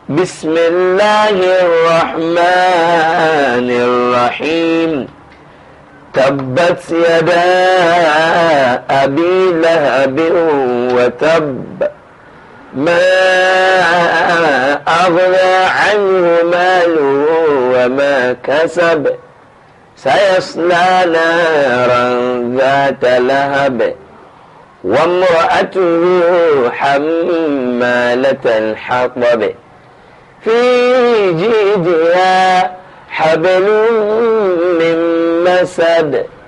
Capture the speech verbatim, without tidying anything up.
بسم الله الرحمن الرحيم تبت يدا أبي لهب وتب ما أغنى عنه ماله وما كسب سيصلى نارا ذات لهب وامرأته حمالة الحطب في جيدها حبل من مسد